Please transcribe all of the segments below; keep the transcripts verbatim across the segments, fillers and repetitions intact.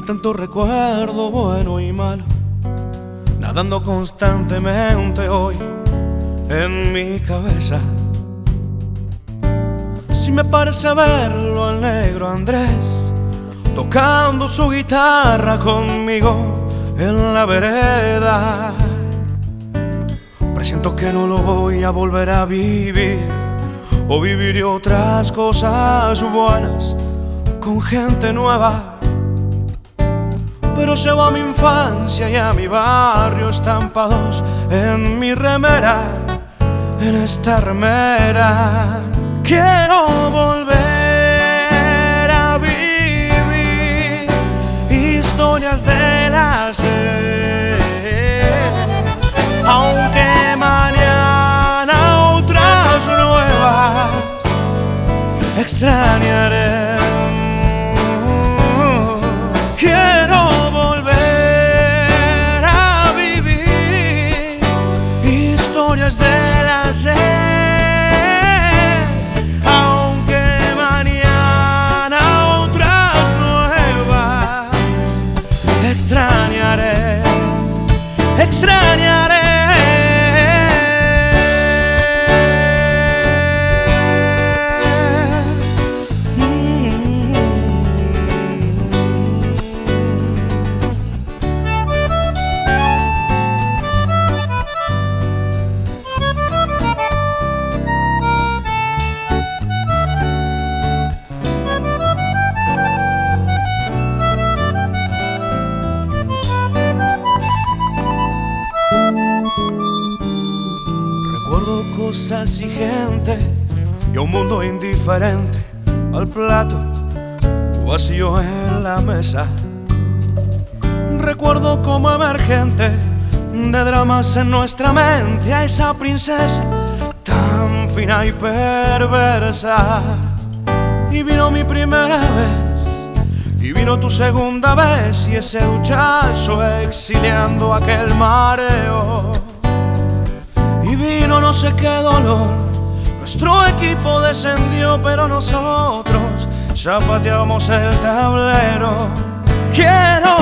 Hay tanto recuerdo bueno y malo, nadando constantemente hoy en mi cabeza. Si me parece verlo al negro Andrés tocando su guitarra conmigo en la vereda, presiento que no lo voy a volver a vivir, o viviré otras cosas buenas con gente nueva. Pero llevo a mi infancia y a mi barrio estampados en mi remera, en esta remera. Quiero volver a vivir historias del ayer, aunque mañana otras nuevas extrañaré. Quiero volver a vivir historias del ayer, aunque mañana otras nuevas extrañaré, extrañaré. Recuerdo cosas y gente y un mundo indiferente, al plato vacío en la mesa. Recuerdo como emergente de dramas en nuestra mente a esa princesa tan fina y perversa. Y vino mi primera vez, y vino tu segunda vez, y ese muchacho exiliando aquel mareo. Y vino no sé qué dolor, nuestro equipo descendió, pero nosotros ya pateamos el tablero. Quiero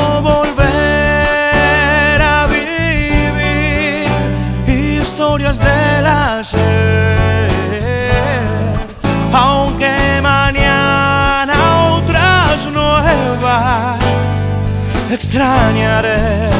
volver a vivir historias del ayer, aunque mañana otras nuevas extrañaré.